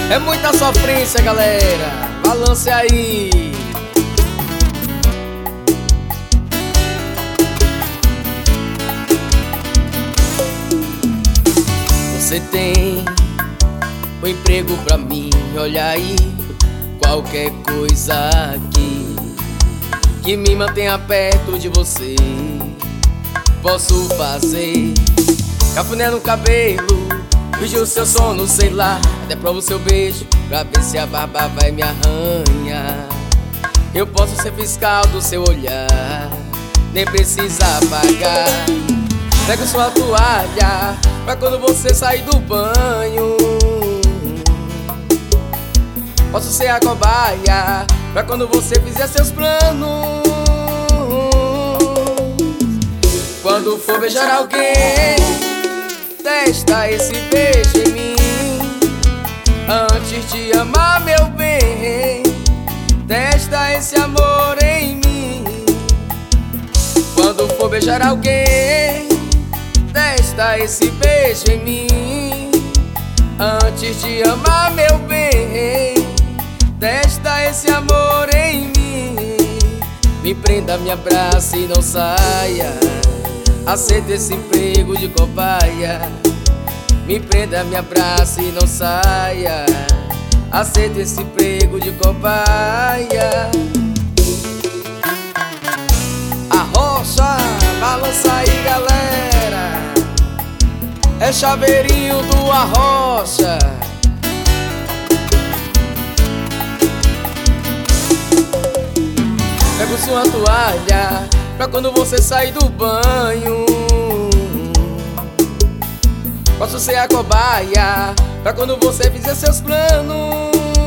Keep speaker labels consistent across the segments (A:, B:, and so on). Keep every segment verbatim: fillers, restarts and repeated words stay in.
A: É muita sofrência, galera. Balance aí. Você tem um emprego pra mim, olha aí. Qualquer coisa aqui que me mantenha perto de você, posso fazer. Cafuné no cabelo, fingir o seu sono, sei lá. Até provo o seu beijo, pra ver se a barba vai me arranhar. Eu posso ser fiscal do seu olhar, nem precisa pagar. Pego sua toalha, pra quando você sair do banho. Posso ser a cobaia, pra quando você fizer seus planos. Quando for beijar alguém, testa esse beijo em mim. Antes de amar, meu bem, testa esse amor em mim. Quando for beijar alguém, testa esse beijo em mim. Antes de amar, meu bem, testa esse amor em mim. Me prenda, me abrace e não saia. Aceita esse emprego de cobaia. Me prenda, me abrace e não saia. Aceita esse emprego de cobaia. Arrocha, balança aí, galera. É Chaveirinho do Arrocha. Pego sua toalha, pra quando você sair do banho. Posso ser a cobaia, pra quando você fizer seus planos.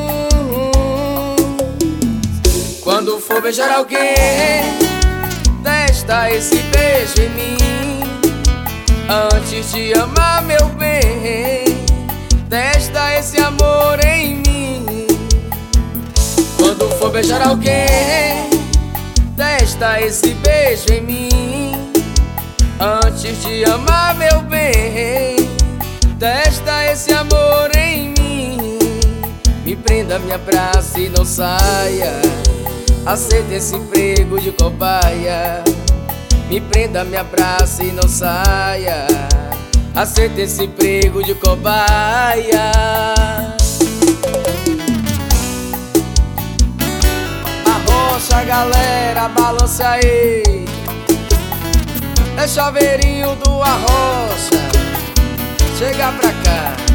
A: Quando for beijar alguém, testa esse beijo em mim. Antes de amar, meu bem, testa esse amor em mim. Quando for beijar alguém, testa esse beijo em mim. Antes de amar, meu bem, testa esse amor em mim. Me prenda, me abrace e não saia. Aceita esse emprego de cobaia. Me prenda, me abrace e não saia. Aceita esse emprego de cobaia. Arrocha, galera, balance aí. É Chaveirinho do Arrocha. Chega pra cá.